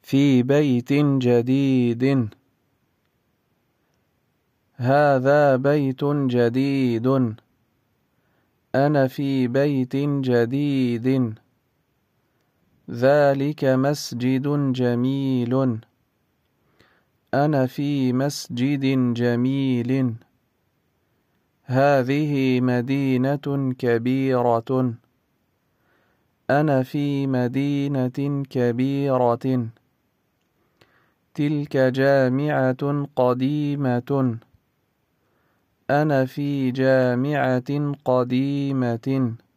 في بيت جديد. هذا بيت جديد. أنا في بيت جديد. ذلك مسجد جميل. أنا في مسجد جميل. هذه مدينة كبيرة. أنا في مدينة كبيرة. تلك جامعة قديمة. أنا في جامعة قديمة.